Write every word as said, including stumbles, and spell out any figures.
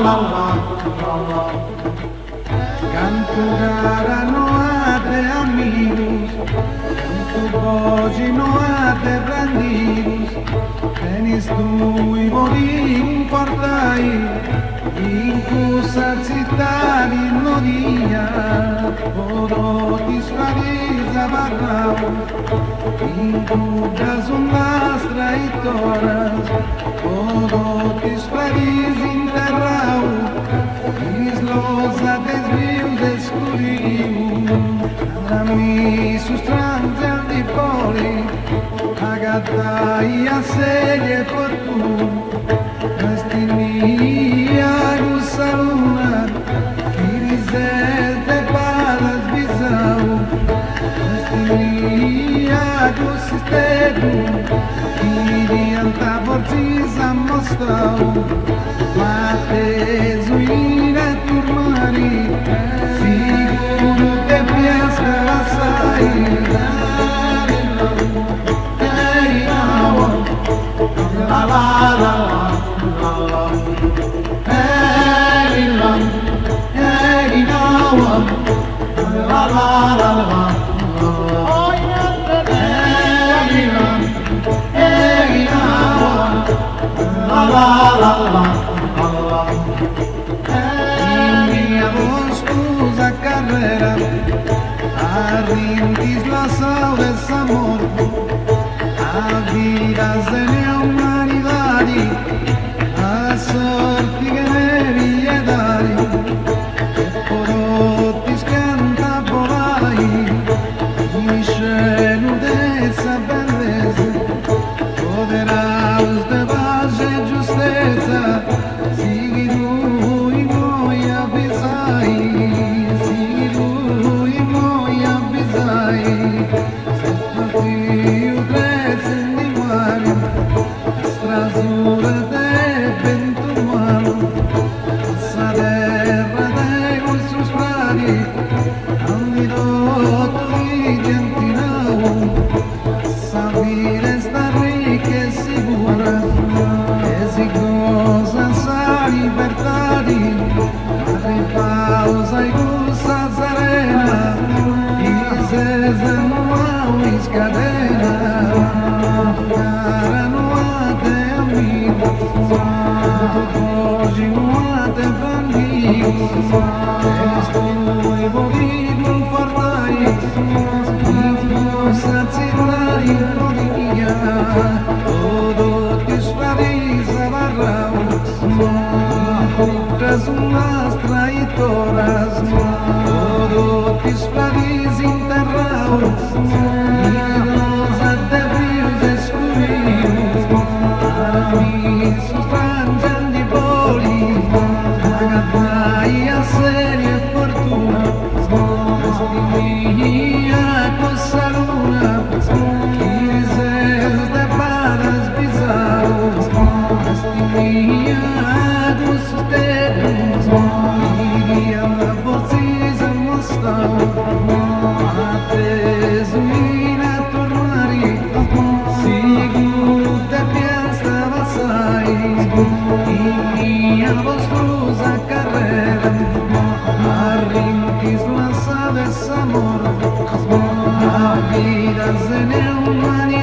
Canto cara noate amigos, canto voci noate brandigos, tenis tu i bodin portai, in cusa città di Nodia, podotis farisa barrau, in cugas unas traitoras, podotis faris interrau, islosa desvios escuriu, a mi sustranza di poli, agatai a serie por tu, destinía gusa luna, irises de palas visau, destinía gusisteru, irianta porcisa mostau, mate zuina turmari, siguro te piace assai. La la la la la. Hey la, hey la, la la la la. Oh yeah, hey la, hey la, la la la la. In mia bostosa carrera, arrintis la sau desamor, a vidas de la humanidade, a sorte que me viedade, e por otis canta por aí, e cheio dessa beleza, poderás de base e justeza, seguido e moi avisai, seguido e moi avisai, sempre fio desse animário, estrasura de vento humano, passaderra de gostos frari, candidato di diantinau, sabir esta rica e segura, que se goza essa liberdade, a repausa e goza serena, e zeza no há escadena, cara no há de amigos, hoje no há de bandidos, estou envolvido fortais, nossa cidade Nodia, todo que esfariza barraus, outras umas traitoras, todo que esfariza enterraus, idosa de rios escurios, a mim sustranjan de boli, agatai a série fortuna, destinía cosa luna, irises de palas bizaus, destinía dos teus, iriam a vocês a mostrar, até zuina tornari, seguro te piança vasai, iria vos cruz a carreira, arrinquis lança desse amor, a vida se ne humani